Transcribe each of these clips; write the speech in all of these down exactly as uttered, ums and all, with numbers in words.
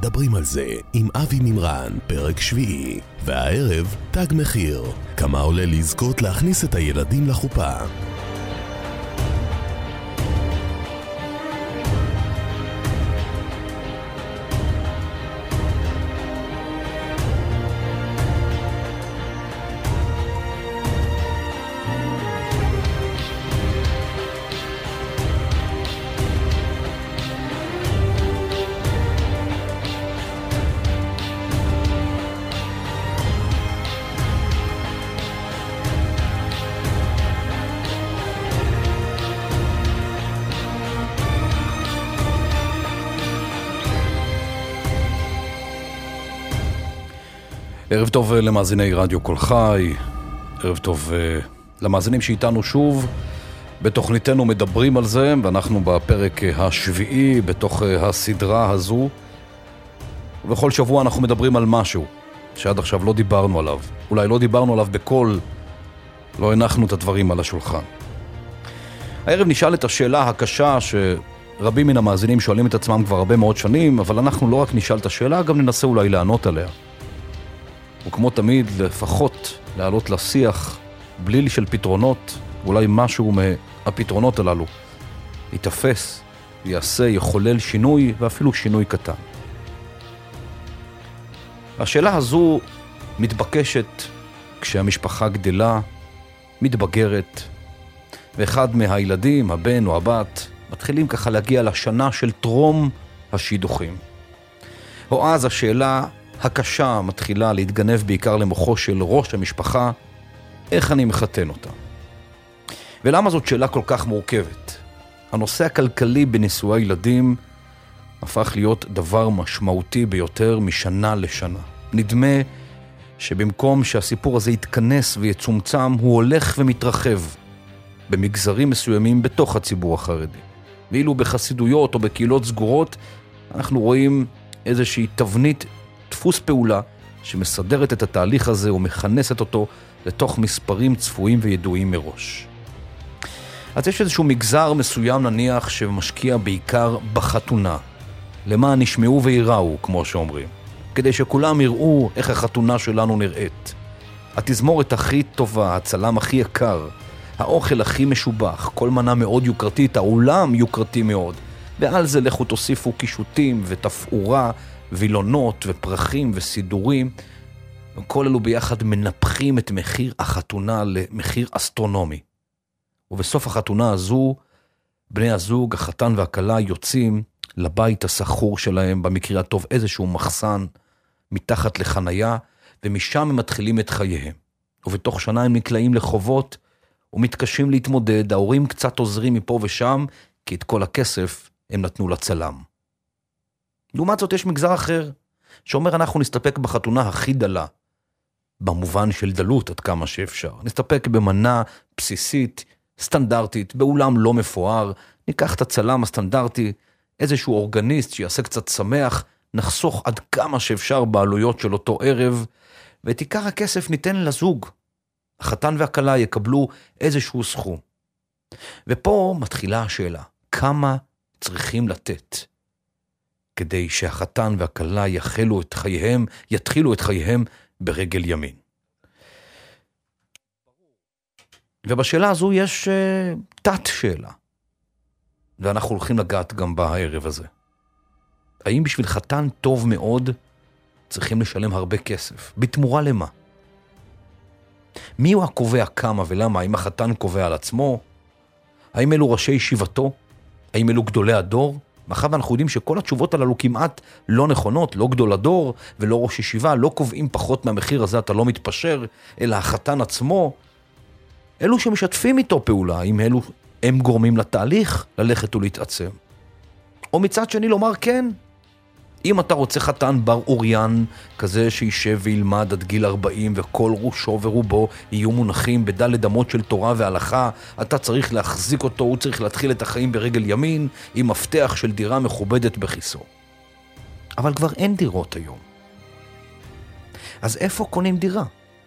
מדברים על זה עם אבי מימרן, פרק שביעי. והערב, תג מחיר. כמה עולה לזכות להכניס את הילדים לחופה. ערב טוב למאזיני רדיו כל חי, ערב טוב למאזינים שאיתנו שוב בתוכניתנו מדברים על זה, ואנחנו בפרק השביעי בתוך הסדרה הזו, ובכל שבוע אנחנו מדברים על משהו שעד עכשיו לא דיברנו עליו, אולי לא דיברנו עליו בכל, לא הנחנו את הדברים על השולחן. הערב נשאל את השאלה הקשה שרבים מן המאזינים שואלים את עצמם כבר הרבה מאוד שנים, אבל אנחנו לא רק נשאל את השאלה, גם ננסה אולי לענות עליה. וכמו תמיד, לפחות לעלות לשיח בליל של פתרונות, אולי משהו מהפתרונות הללו יתפס, יעשה, יחולל שינוי, ואפילו שינוי קטן. השאלה הזו מתבקשת כשהמשפחה גדלה, מתבגרת, ואחד מהילדים, הבן או הבת, מתחילים ככה להגיע לשנה של טרום השידוכים. או אז השאלה הקשה מתחילה להתגנב בעיקר למוחו של ראש המשפחה, איך אני מחתן אותה. ולמה זאת שאלה כל כך מורכבת? הנושא הכלכלי בנישואי ילדים הפך להיות דבר משמעותי ביותר משנה לשנה. נדמה שבמקום שהסיפור הזה יתכנס ויצומצם, הוא הולך ומתרחב במגזרים מסוימים בתוך הציבור החרדי. ואילו בחסידויות או בקהילות סגורות, אנחנו רואים איזושהי תבנית, דפוס פעולה שמסדרת את התהליך הזה ומכנסת אותו לתוך מספרים צפויים וידועים מראש. אז יש איזשהו מגזר מסוים נניח שמשקיע בעיקר בחתונה, למען נשמעו ויראו, כמו שאומרים, כדי שכולם יראו איך החתונה שלנו נראית. התזמורת הכי טובה, הצלם הכי יקר, האוכל הכי משובח, כל מנה מאוד יוקרתית, העולם יוקרתי מאוד, ועל זה לכו תוסיפו קישוטים ותפאורה, וילונות ופרחים וסידורים, וכל אלו ביחד מנפחים את מחיר החתונה למחיר אסטרונומי. ובסוף החתונה הזו, בני הזוג, החתן והכלה, יוצאים לבית הסחור שלהם, במקרה הטוב איזשהו מחסן, מתחת לחנייה, ומשם הם מתחילים את חייהם. ובתוך שנה הם נקלעים לחובות, ומתקשים להתמודד, ההורים קצת עוזרים מפה ושם, כי את כל הכסף הם נתנו לצלם. לעומת זאת יש מגזר אחר, שאומר אנחנו נסתפק בחתונה הכי דלה, במובן של דלות עד כמה שאפשר. נסתפק במנה בסיסית, סטנדרטית, באולם לא מפואר, ניקח את הצלם הסטנדרטי, איזשהו אורגניסט שיעשה קצת שמח, נחסוך עד כמה שאפשר בעלויות של אותו ערב, ואת עיקר הכסף ניתן לזוג. החתן והכלה יקבלו איזשהו סכום. ופה מתחילה השאלה, כמה צריכים לתת? כדי שהחתן והכלה יחלו את חייהם, יתחילו את חייהם ברגל ימין. ובשאלה הזו יש uh, תת שאלה. ואנחנו הולכים לגעת גם בערב הזה. האם בשביל חתן טוב מאוד צריכים לשלם הרבה כסף? בתמורה למה? מי הוא הקובע כמה ולמה? האם החתן קובע על עצמו? האם אלו ראשי ישיבתו? האם אלו גדולי הדור? מאחר ואנחנו יודעים שכל התשובות הללו כמעט לא נכונות, לא גדול הדור ולא ראש ישיבה, לא קובעים פחות מהמחיר הזה, אתה לא מתפשר, אלא החתן עצמו. אלו שמשתפים איתו פעולה, אם אלו הם גורמים לתהליך ללכת ולהתעצם. או מצד שני לומר כן, אם אתה רוצה חתן בר אוריין, כזה שישב וילמד עד גיל ארבעים, וכל ראשו ורובו יהיו מונחים בדלת אמות של תורה והלכה, אתה צריך להחזיק אותו, הוא צריך להתחיל את החיים ברגל ימין, עם מפתח של דירה מכובדת בכיסו. אבל כבר אין דירות היום. אז איפה קונים דירה?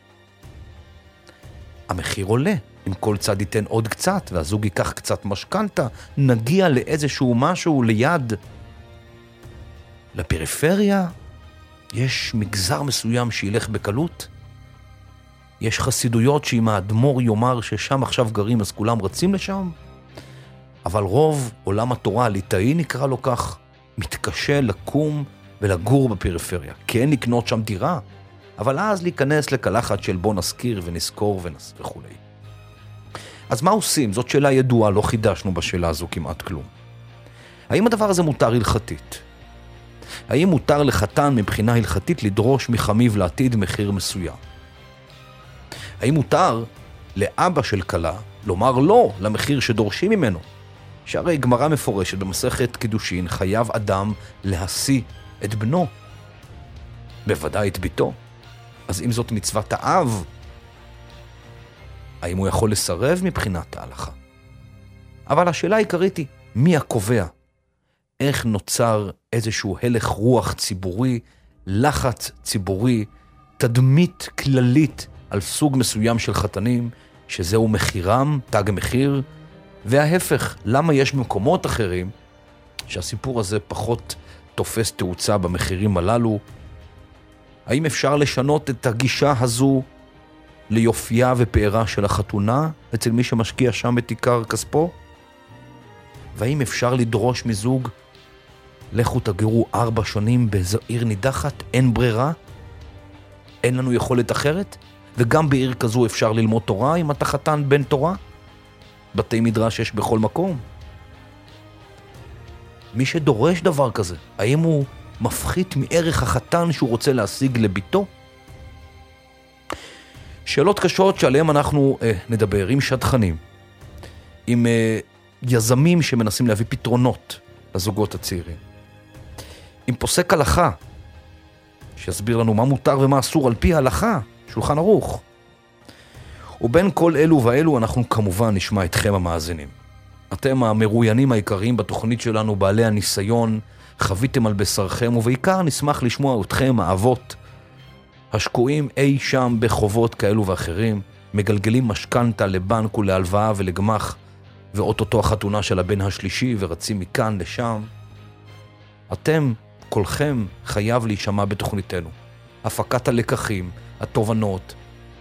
המחיר עולה. אם כל צד ייתן עוד קצת, והזוג ייקח קצת משכנתה, נגיע לאיזשהו משהו ליד. לפריפריה יש מגזר מסוים שילך בקלות. יש חסידויות שאם האדמו"ר יאמר ששם עכשיו גרים אז כולם רצים לשם. אבל רוב עולם התורה הליטאי נקרא לו כך, מתקשה לקום ולגור בפריפריה. כן לקנות שם דירה, אבל אז להיכנס לקלחת של בוא נזכיר ונזכור ונס וכו'. אז מה עושים? זאת שאלה ידועה, לא חידשנו בשאלה הזו כמעט כלום. האם הדבר הזה מותר הלכתית? האם מותר לחתן מבחינה הלכתית לדרוש מחמיו לעתיד מחיר מסוים? האם מותר לאבא של כלה לומר לא למחיר שדורשים ממנו? שהרי גמרא מפורשת במסכת קידושין, חייב אדם להשיא את בנו, בוודאי את ביתו. אז אם זאת מצוות האב, האם הוא יכול לסרב מבחינת ההלכה? אבל השאלה העיקרית היא, מי הקובע? איך נוצר איזשהו הלך רוח ציבורי, לחץ ציבורי, תדמית כללית על סוג מסוים של חתנים, שזהו מחירם, תג מחיר, וההפך, למה יש במקומות אחרים שהסיפור הזה פחות תופס תאוצה במחירים הללו? האם אפשר לשנות את הגישה הזו ליופייה ופארה של החתונה אצל מי שמשקיע שם את עיקר כספו? והאם אפשר לדרוש מזוג, לכו תגורו ארבע שנים באיזו עיר נידחת, אין ברירה? אין לנו יכולת אחרת? וגם בעיר כזו אפשר ללמוד תורה אם אתה חתן בן תורה? בתי מדרש יש בכל מקום. מי שדורש דבר כזה, האם הוא מפחית מערך החתן שהוא רוצה להשיג לביתו? שאלות קשות שעליהן אנחנו אה, נדבר עם שדכנים, עם אה, יזמים שמנסים להביא פתרונות לזוגות הצעירים, עם פוסק הלכה שיסביר לנו מה מותר ומה אסור על פי ההלכה, שולחן ערוך. ובין כל אלו ואלו אנחנו כמובן נשמע אתכם המאזינים. אתם המרואיינים העיקריים בתוכנית שלנו, בעלי הניסיון, חוויתם על בשרכם, ובעיקר נשמח לשמוע אתכם האבות, השקועים אי שם בחובות כאלו ואחרים, מגלגלים משכנתה לבנק ולהלוואה ולגמח, ואוטוטו החתונה של הבן השלישי ורצים מכאן לשם. אתם, כולכם, חייב להישמע בתוכניתנו. הפקת הלקחים, התובנות,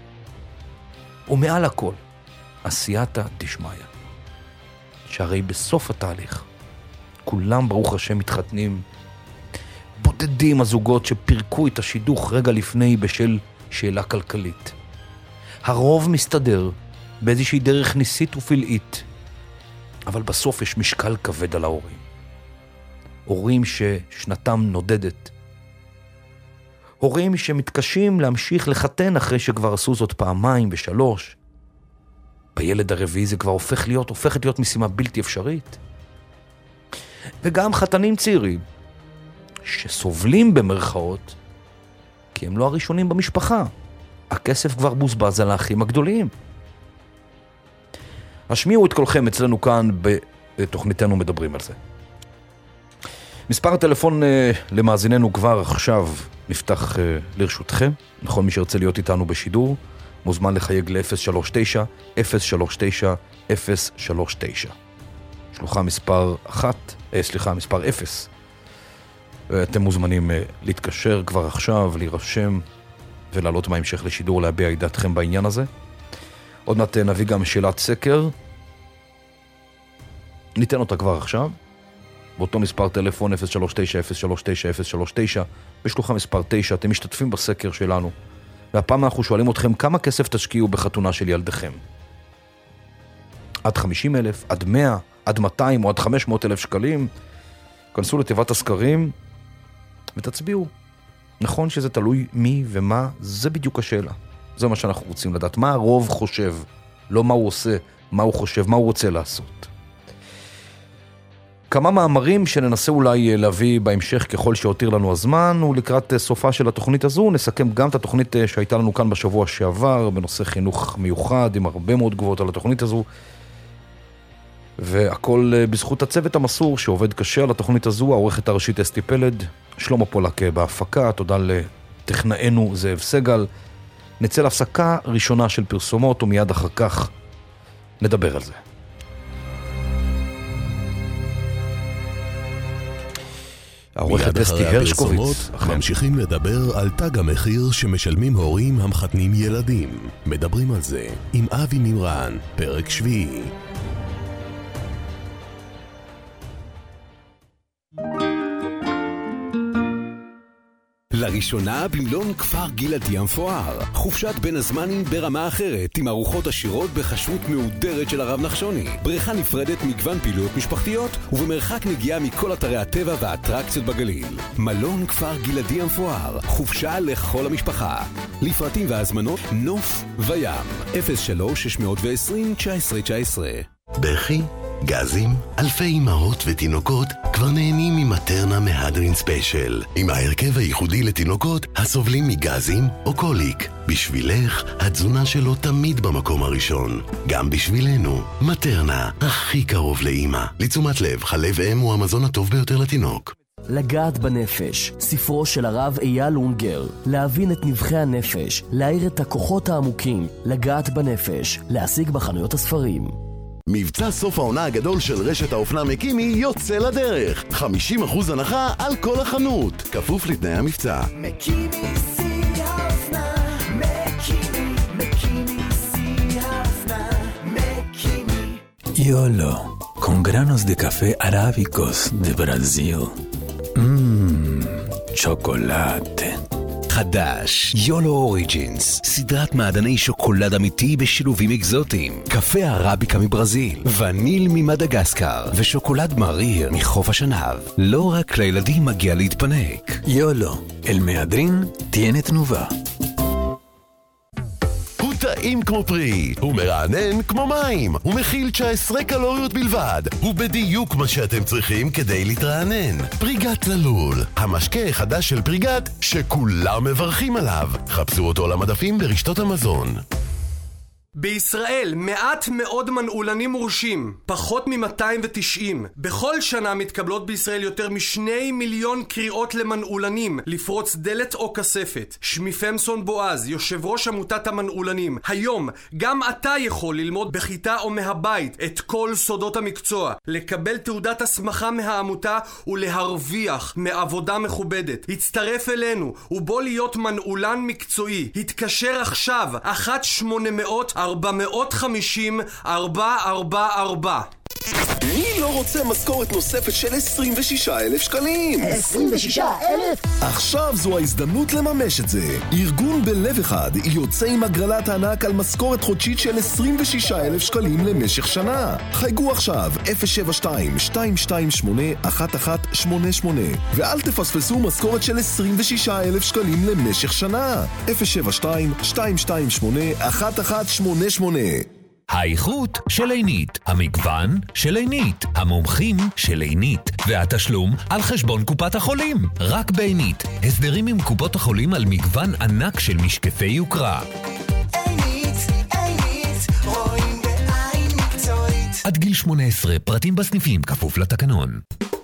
ומעל הכל, עשייתא דשמיא. שהרי בסוף התהליך, כולם ברוך השם מתחתנים, בודדים הזוגות שפרקו את השידוך רגע לפני בשל שאלה כלכלית. הרוב מסתדר באיזושהי דרך ניסית ופלאית, אבל בסוף יש משקל כבד על ההורים. הורים ששנתם נודדת. הורים שמתקשים להמשיך לחתן אחרי שכבר עשו זאת פעמיים ושלוש. בילד הרביעי זה כבר הופך להיות, הופכת להיות משימה בלתי אפשרית. וגם חתנים צעירים שסובלים במרכאות, כי הם לא הראשונים במשפחה. הכסף כבר בוזבז על האחים הגדולים. השמיעו את כולכם אצלנו כאן בתוכניתנו מדברים על זה. מספר הטלפון למאזיננו כבר עכשיו נפתח לרשותכם. נכון, מי שרצה להיות איתנו בשידור מוזמן לחייג ל-אפס שלוש תשע אפס שלוש תשע אפס שלוש תשע. שלוחה מספר אחת, אה, סליחה, מספר אפס. ואתם מוזמנים להתקשר כבר עכשיו, להירשם ולעלות בהמשך לשידור, להביע את דעתכם בעניין הזה. עוד מעט נביא גם שאלת סקר. ניתן אותה כבר עכשיו. באותו מספר טלפון אפס שלוש תשע אפס שלוש תשע אפס שלוש תשע, בשלוחה מספר תשע, אתם משתתפים בסקר שלנו. והפעם אנחנו שואלים אתכם כמה כסף תשקיעו בחתונה של ילדיכם. עד חמישים אלף, עד מאה, עד מאתיים או עד חמש מאות אלף שקלים. כנסו לתיבת הסקרים ותצביעו. נכון שזה תלוי מי ומה, זה בדיוק השאלה. זה מה שאנחנו רוצים לדעת. מה הרוב חושב, לא מה הוא עושה, מה הוא חושב, מה הוא רוצה לעשות. כמה מאמרים שננסה אולי להביא בהמשך ככל שהותיר לנו הזמן, ולקראת סופה של התוכנית הזו נסכם גם את התוכנית שהייתה לנו כאן בשבוע שעבר, בנושא חינוך מיוחד, עם הרבה מאוד תגובות על התוכנית הזו, והכל בזכות הצוות המסור שעובד קשה על התוכנית הזו, העורכת הראשית אסתי פלד, שלמה פולק בהפקה, תודה לטכנאנו זאב סגל. נצא להפסקה ראשונה של פרסומות ומיד אחר כך נדבר על זה. העורכת אסתי הרשקוביץ. ממשיכים לדבר על תג המחיר שמשלמים הורים המחתנים ילדים. מדברים על זה עם אבי מימרן, פרק שביעי. לראשונה במלון כפר גלעדי המפואר. חופשת בין הזמנים ברמה אחרת, עם ארוחות עשירות בחשבות מעודרת של הרב נחשוני. בריכה נפרדת, מגוון פעילויות משפחתיות, ובמרחק נגיעה מכל אתרי הטבע והאטרקציות בגליל. מלון כפר גלעדי המפואר. חופשה לכל המשפחה. לפרטים והזמנות, נוף וים. אפס שלוש שש עשרים תשע עשרה תשע עשרה. בכי, גזים, אלפי אמהות ותינוקות כבר נהנים ממטרנה מהדרין ספיישל, עם ההרכב הייחודי לתינוקות הסובלים מגזים או קוליק. בשבילך, התזונה שלו תמיד במקום הראשון. גם בשבילנו, מטרנה, הכי קרוב לאמא. לתשומת לב, חלב אם הוא המזון הטוב ביותר לתינוק. לגעת בנפש, ספרו של הרב אייל אונגר. להבין את נבחי הנפש, להאיר את הכוחות העמוקים. לגעת בנפש, להשיג בחנויות הספרים. מבצע סוף העונה הגדול של רשת האופנה מקימי יוצא לדרך. חמישים אחוז הנחה על כל החנות, כפוף לתנאי המבצע. מקימי שיא האופנה, מקימי, מקימי שיא האופנה, מקימי. יולו, con granos de café arábicos de Brasil. Mmm, chocolate. חדש, יולו אוריג'ינס, סדרת מעדני שוקולד אמיתי בשילובים אקזוטיים. קפה ערביקה מברזיל, וניל ממדגסקר, ושוקולד מריר מחוף השנהב. לא רק לילדים מגיע להתפנק. יולו, אל מהדרין תהיה תנובה. הוא טעים כמו פרי, הוא מרענן כמו מים, הוא מכיל תשע עשרה קלוריות בלבד. הוא בדיוק מה שאתם צריכים כדי להתרענן. פריגת ללול, המשקה החדש של פריגת שכולם מברכים עליו. חפשו אותו על המדפים ברשתות המזון. בישראל מעט מאוד מנעולנים מורשים, פחות מ-מאתיים ותשעים. בכל שנה מתקבלות בישראל יותר משני מיליון קריאות למנעולנים, לפרוץ דלת או כספת. שמי פמסון בועז, יושב ראש עמותת המנעולנים. היום גם אתה יכול ללמוד בכיתה או מהבית את כל סודות המקצוע, לקבל תעודת הסמכה מהעמותה ולהרוויח מעבודה מכובדת. הצטרף אלינו ובוא להיות מנעולן מקצועי. התקשר עכשיו אחת שמונה מאות ארבע מאות חמישים ארבע ארבע ארבע. מי לא רוצה משכורת נוספת של עשרים ושישה אלף שקלים? עשרים ושישה אלף? עכשיו זו ההזדמנות לממש את זה. ארגון בלב אחד יוצא עם הגרלת הענק על משכורת חודשית של עשרים ושישה אלף שקלים למשך שנה. חייגו עכשיו אפס שבע שתיים שתיים שתיים שמונה אחת אחת שמונה שמונה ואל תפספסו משכורת של עשרים ושישה אלף שקלים למשך שנה. אפס שבע שתיים שתיים שתיים שמונה אחת אחת שמונה שמונה. האיכות של עינית, המגוון של עינית, המומחים של עינית, והתשלום על חשבון קופת החולים. רק בעינית, הסדרים עם קופות החולים על מגוון ענק של משקפי יוקרה. עינית, עינית, רואים בעין מקצועית. עד גיל שמונה עשרה, פרטים בסניפים, כפוף לתקנון.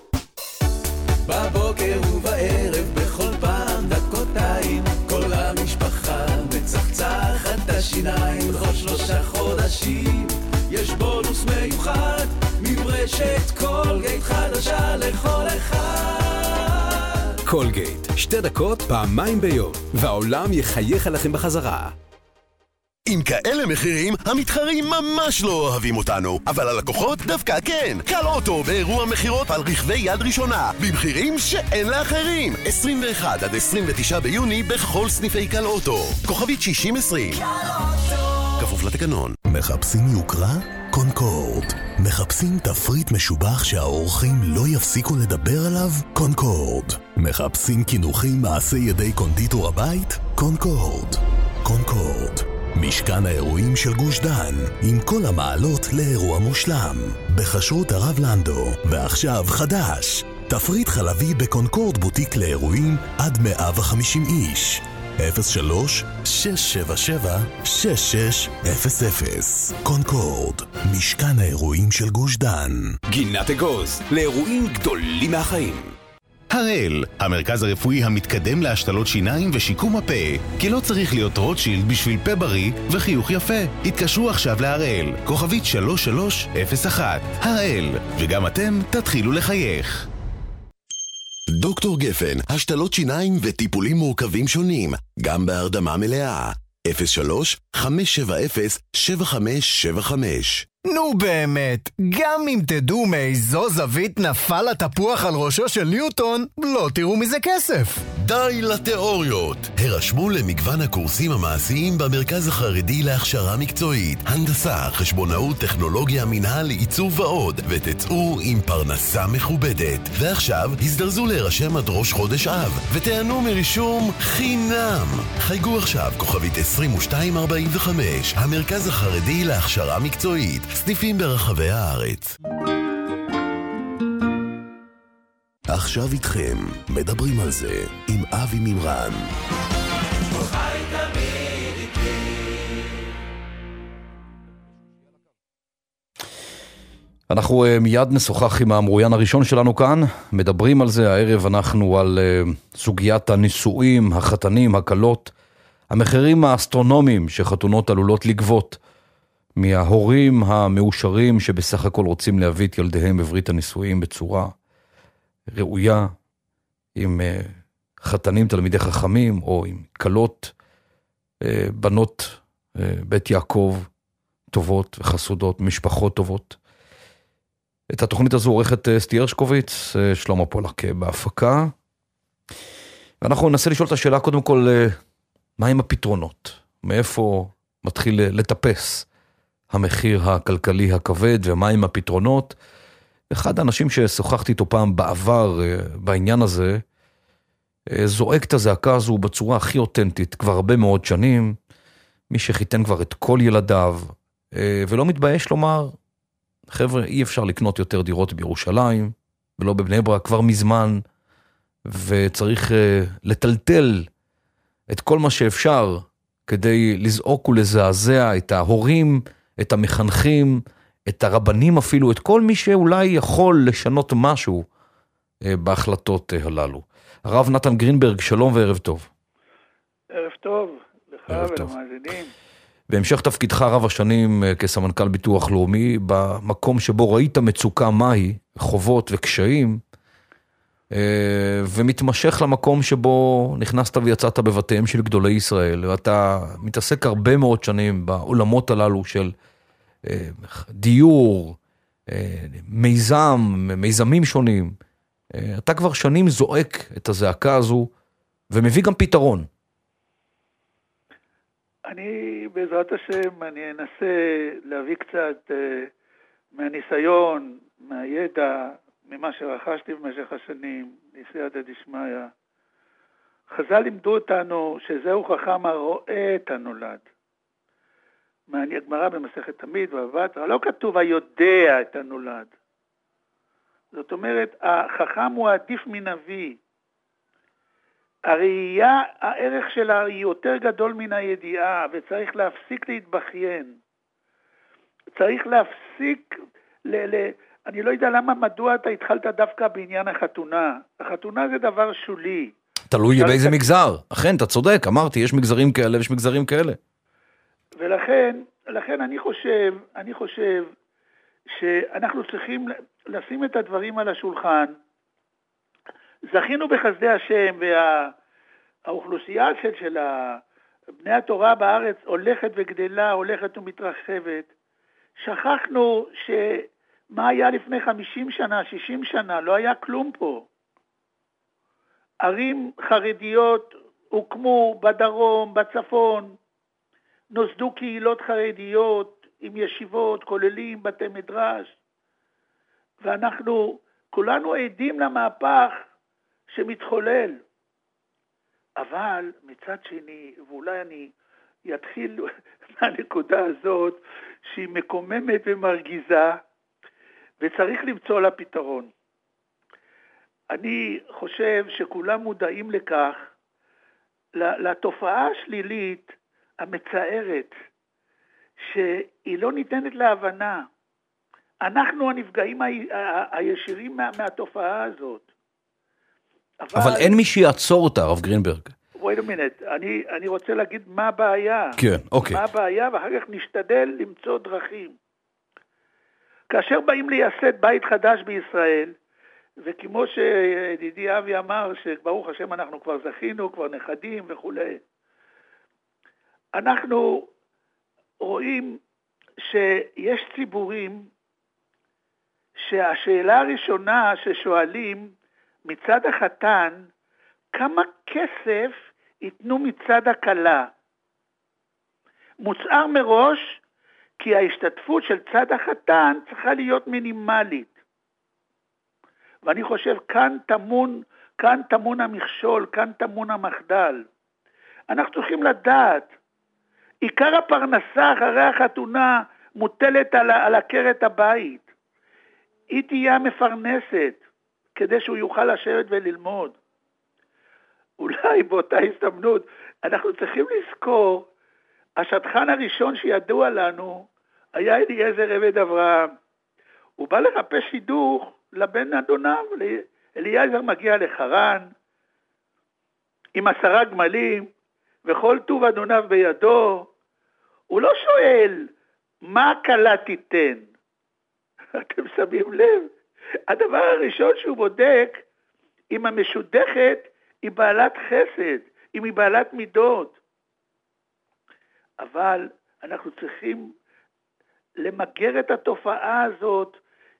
בבוקר ובערב, בכל פעם דקותיים, כל המשפחה מצחצחת את השיניים. בכל שלושה חודשים יש בונוס מיוחד מברשת קולגייט חדשה לכל אחד. קולגייט, שתי דקות פעמיים ביום, והעולם יחייך עליכם בחזרה. עם כאלה מחירים, המתחרים ממש לא אוהבים אותנו, אבל הלקוחות דווקא כן. קל אוטו באירוע מחירות על רכבי יד ראשונה, במחירים שאין לאחרים. עשרים ואחד עד עשרים ותשעה ביוני בכל סניפי קל אוטו. כוכבית שישים עשרים. קל אוטו. כפוף לתקנון. מחפשים יוקרה? קונקורד. מחפשים תפריט משובח שהאורחים לא יפסיקו לדבר עליו? קונקורד. מחפשים כינוחים מעשי ידי קונדיטור הבית? קונקורד. קונקורד. משכן האירועים של גוש דן, עם כל המעלות לאירוע מושלם. בחשרות הרב לנדו, ועכשיו חדש. תפריט חלבי בקונקורד בוטיק לאירועים עד מאה וחמישים איש. אפס שלוש שש שבע שבע שש שש אפס אפס. קונקורד, משכן האירועים של גוש דן. גינת אגוז, לאירועים גדולים מהחיים. הראל, המרכז הרפואי המתקדם להשתלות שיניים ושיקום הפה, כי לא צריך להיות רוטשילד בשביל פה בריא וחיוך יפה. התקשרו עכשיו להראל, כוכבית שלוש שלוש אפס אחת. הראל, וגם אתם תתחילו לחייך. דוקטור גפן, השתלות שיניים וטיפולים מורכבים שונים, גם בהרדמה מלאה. אפס שלוש חמש שבע אפס שבע חמש שבע חמש. נו באמת, גם אם תדעו מאיזו זווית נפל התפוח על ראשו של ניוטון, לא תראו מזה כסף. די לתיאוריות. הרשמו למגוון הקורסים המעשיים במרכז החרדי להכשרה מקצועית, הנדסה, חשבונאות, טכנולוגיה, מנהל, עיצוב ועוד, ותצאו עם פרנסה מכובדת. ועכשיו הזדרזו להירשם עד ראש חודש אב, ותענו מרישום חינם. חייגו עכשיו כוכבית עשרים ושתיים ארבעים וחמש, המרכז החרדי להכשרה מקצועית, סניפים ברחבי הארץ. עכשיו איתכם, מדברים על זה, עם אבי מימרן. אנחנו uh, מיד נשוחח עם המרואיין הראשון שלנו כאן, מדברים על זה. הערב אנחנו על uh, סוגיית הנישואים, החתנים, הקלות, המחירים האסטרונומיים שחתונות עלולות לגבות מההורים המאושרים שבסך הכל רוצים להביא את ילדיהם בברית הנישואים בצורה ראויה, עם uh, חתנים תלמידי חכמים, או עם קלות uh, בנות uh, בית יעקב טובות וחסודות, משפחות טובות. את התוכנית הזו עורכת uh, סטי הרשקוביץ, uh, שלמה פולק בהפקה. ואנחנו ננסה לשאול את השאלה קודם כל, uh, מה עם הפתרונות? מאיפה מתחיל uh, לטפס המחיר הכלכלי הכבד, ומה עם הפתרונות? אחד האנשים ששוחחתי איתו פעם בעבר בעניין הזה, זועק את הזעקה הזו בצורה הכי אותנטית, כבר הרבה מאוד שנים, מי שחיתן כבר את כל ילדיו, ולא מתבייש לומר, חבר'ה, אי אפשר לקנות יותר דירות בירושלים, ולא בבני ברק כבר מזמן, וצריך לטלטל את כל מה שאפשר, כדי לזעוק ולזעזע את ההורים, את המחנכים, את הרבנים אפילו, את כל מי שאולי יכול לשנות משהו בהחלטות הללו. הרב נתן גרינברג, שלום וערב טוב. ערב טוב, לך ולמאזינים. בהמשך תפקידך רב השנים כסמנכ"ל ביטוח לאומי, במקום שבו ראית מצוקה מהי, חובות וקשיים, ומתמשך למקום שבו נכנסת ויצאת בבתיהם של גדולי ישראל, ואתה מתעסק הרבה מאוד שנים בעולמות הללו של דיור, מיזם, מיזמים שונים. אתה כבר שנים זועק את הזעקה הזו, ומביא גם פתרון. אני, בעזרת השם, אני אנסה להביא קצת מהניסיון, מהידע, ממה שרכשתי במשך השנים, ניסייתא דשמיא. חז"ל לימדו אותנו שזהו חכם הרואה את הנולד. מהגמרא במסכת תמיד ובתרא, לא כתוב היודע את הנולד. זאת אומרת, החכם הוא עדיף מנביא. הראייה, הערך שלה היא יותר גדול מן הידיעה, וצריך להפסיק להתבכיין. צריך להפסיק, ל, ל, אני לא יודע למה, מדוע אתה התחלת דווקא בעניין החתונה. החתונה זה דבר שולי. תלוי באיזה מגזר. אכן, אתה צודק, אמרתי, יש מגזרים כאלה ויש מגזרים כאלה. ולכן, לכן אני חושב, אני חושב שאנחנו צריכים לשים את הדברים על השולחן. זכינו בחסדי השם, והאוכלוסייה של, של בני התורה בארץ הולכת וגדלה, הולכת ומתרחבת. שכחנו שמה היה לפני חמישים שנה, שישים שנה, לא היה כלום פה. ערים חרדיות הוקמו בדרום, בצפון, נוסדו קהילות חרדיות עם ישיבות, כוללים, בתי מדרש, ואנחנו כולנו עדים למהפך שמתחולל. אבל מצד שני, ואולי אני יתחיל מהנקודה הזאת, שהיא מקוממת ומרגיזה, וצריך למצוא לה פתרון. אני חושב שכולם מודעים לכך, לתופעה השלילית, המצערת, שהיא לא ניתנת להבנה. אנחנו הנפגעים הישירים מה, מהתופעה הזאת. אבל, אבל אין מי שיעצור אותה, הרב גרינברג. wait a minute, אני, אני רוצה להגיד מה הבעיה. כן, אוקיי. מה הבעיה, ואחר כך נשתדל למצוא דרכים. כאשר באים לייסד בית חדש בישראל, וכמו שידידי אבי אמר, שברוך השם אנחנו כבר זכינו, כבר נכדים וכו'. אנחנו רואים שיש ציבורים שהשאלה הראשונה ששואלים מצד החתן, כמה כסף ייתנו מצד הכלה? מוצער מראש כי ההשתתפות של צד החתן צריכה להיות מינימלית. ואני חושב כאן תמון, כאן תמון המכשול, כאן תמון המחדל. אנחנו צריכים לדעת, עיקר הפרנסה אחרי החתונה מוטלת על, על עקרת הבית. היא תהיה המפרנסת כדי שהוא יוכל לשבת וללמוד. אולי באותה הזדמנות אנחנו צריכים לזכור, השטחן הראשון שידוע לנו היה אליעזר עבד אברהם. הוא בא לחפש שידוך לבן אדוניו. אליעזר מגיע לחרן עם עשרה גמלים וכל טוב אדוניו בידו. הוא לא שואל מה הכלה תיתן. אתם שמים לב? הדבר הראשון שהוא בודק אם המשודכת היא בעלת חסד, אם היא בעלת מידות. אבל אנחנו צריכים למגר את התופעה הזאת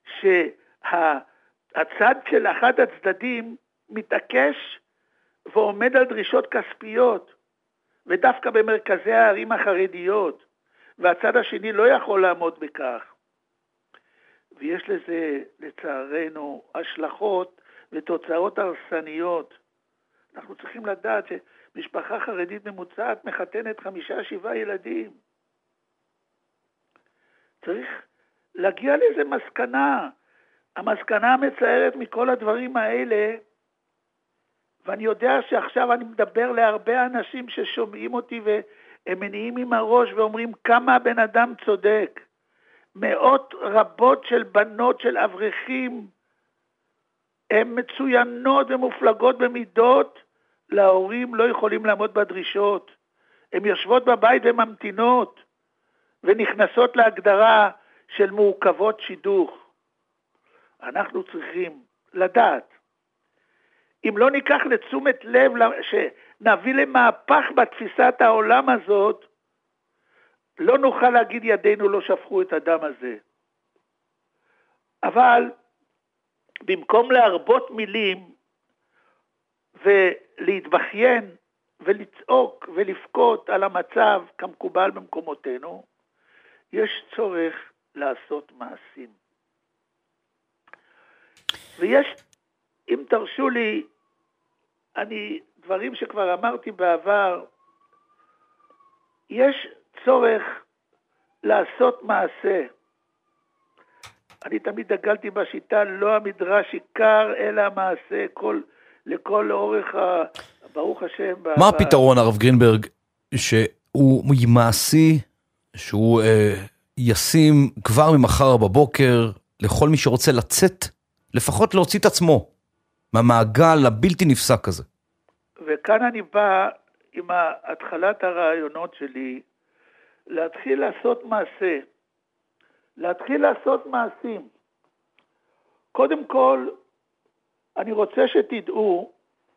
שהצד של אחד הצדדים מתעקש ועומד על דרישות כספיות, ודווקא במרכזי הערים החרדיות, והצד השני לא יכול לעמוד בכך. ויש לזה לצערנו השלכות ותוצאות הרסניות. אנחנו צריכים לדעת שמשפחה חרדית ממוצעת מחתנת חמישה שבעה ילדים. צריך להגיע לאיזה מסקנה. המסקנה המצערת מכל הדברים האלה, ואני יודע שעכשיו אני מדבר להרבה אנשים ששומעים אותי והם מניעים עם הראש ואומרים כמה הבן אדם צודק. מאות רבות של בנות של אברכים הן מצוינות ומופלגות במידות, להורים לא יכולים לעמוד בדרישות. הן יושבות בבית וממתינות ונכנסות להגדרה של מורכבות שידוך. אנחנו צריכים לדעת, אם לא ניקח לתשומת לב שנביא למהפך בתפיסת העולם הזאת, לא נוכל להגיד ידינו לא שפכו את הדם הזה. אבל במקום להרבות מילים ולהתבכיין ולצעוק ולפקות על המצב כמקובל במקומותינו, יש צורך לעשות מעשים. ויש, אם תרשו לי, אני, דברים שכבר אמרתי בעבר, יש צורך לעשות מעשה. אני תמיד דגלתי בשיטה, לא המדרש עיקר, אלא המעשה, כל, לכל אורך, ה, ברוך השם. מה הפתרון, הרב גרינברג, שהוא מעשי, שהוא אה, ישים כבר ממחר בבוקר, לכל מי שרוצה לצאת, לפחות להוציא את עצמו, מהמעגל הבלתי נפסק הזה? וכאן אני בא עם התחלת הרעיונות שלי, להתחיל לעשות מעשה, להתחיל לעשות מעשים. קודם כל, אני רוצה שתדעו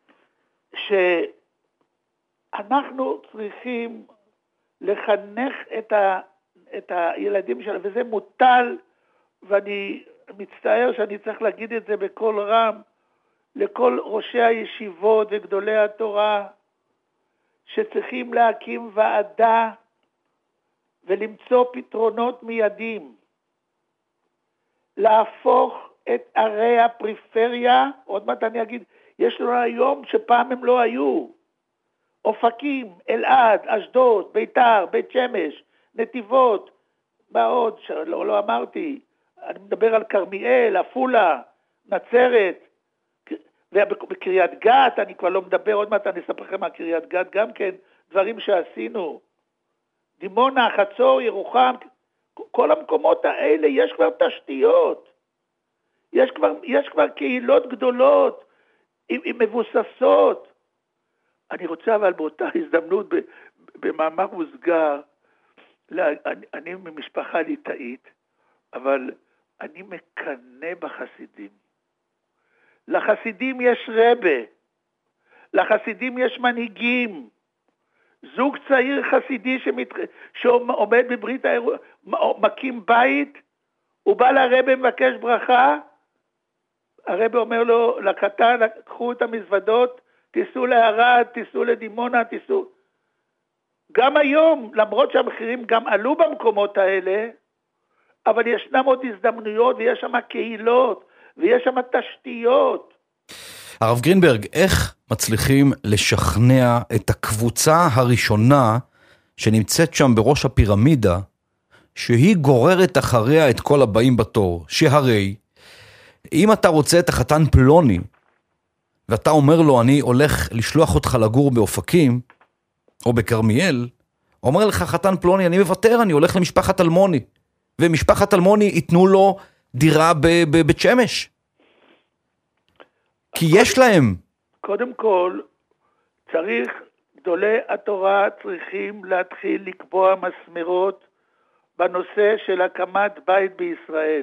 שאנחנו צריכים לחנך את, ה, את הילדים שלנו, וזה מוטל, ואני מצטער שאני צריך להגיד את זה בקול רם, לכל ראשי הישיבות וגדולי התורה, שצריכים להקים ועדה, ולמצוא פתרונות מיידים, להפוך את ערי הפריפריה, עוד מעט אני אגיד, יש לנו היום שפעם הם לא היו, אופקים, אלעד, אשדוד, ביתר, בית שמש, נתיבות, מה עוד, שלא לא אמרתי, אני מדבר על כרמיאל, עפולה, נצרת, ובקריית גת, אני כבר לא מדבר, עוד מעט אני אספר לכם על קריית גת, גם כן דברים שעשינו, דימונה, חצור, ירוחם, כל המקומות האלה יש כבר תשתיות, יש כבר, יש כבר קהילות גדולות, עם, עם מבוססות. אני רוצה אבל באותה הזדמנות, במאמר מוסגר, אני, אני ממשפחה ליטאית, אבל אני מקנא בחסידים. לחסידים יש רבה, לחסידים יש מנהיגים. זוג צעיר חסידי שמת... שעומד בברית האירוע, מקים בית, הוא בא לרבה מבקש ברכה, הרבה אומר לו, לקטן, קחו את המזוודות, תיסעו לערד, תיסעו לדימונה, תיסעו. גם היום, למרות שהמחירים גם עלו במקומות האלה, אבל ישנם עוד הזדמנויות, ויש שם קהילות, ויש שם תשתיות. הרב גרינברג, איך מצליחים לשכנע את הקבוצה הראשונה שנמצאת שם בראש הפירמידה, שהיא גוררת אחריה את כל הבאים בתור, שהרי אם אתה רוצה את החתן פלוני, ואתה אומר לו אני הולך לשלוח אותך לגור באופקים, או בקרמיאל, אומר לך חתן פלוני, אני מוותר, אני הולך למשפחת אלמוני, ומשפחת אלמוני ייתנו לו דירה בבית שמש. כי יש להם. קודם כל, צריך, גדולי התורה צריכים להתחיל לקבוע מסמרות בנושא של הקמת בית בישראל.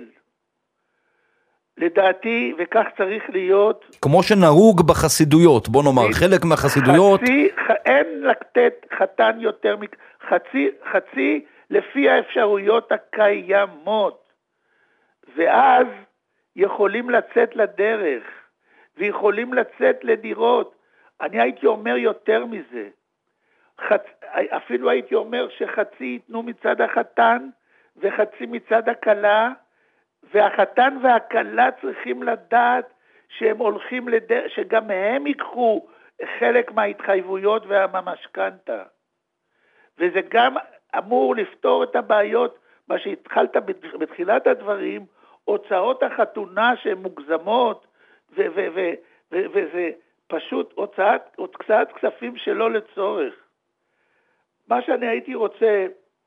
לדעתי, וכך צריך להיות... כמו שנהוג בחסידויות, בוא נאמר, חלק מהחסידויות... חצי, אין לתת חתן יותר, חצי, חצי לפי האפשרויות הקיימות. ואז יכולים לצאת לדרך, ויכולים לצאת לדירות. אני הייתי אומר יותר מזה. חצ... אפילו הייתי אומר שחצי ייתנו מצד החתן, וחצי מצד הכלה, והחתן והכלה צריכים לדעת שהם הולכים לדרך, שגם הם ייקחו חלק מההתחייבויות והמשכנתה. וזה גם אמור לפתור את הבעיות, מה שהתחלת בתחילת הדברים, הוצאות החתונה שהן מוגזמות, ו- ו- ו- ו- וזה פשוט הוצאת, הוצאת כספים שלא לצורך. מה שאני הייתי רוצה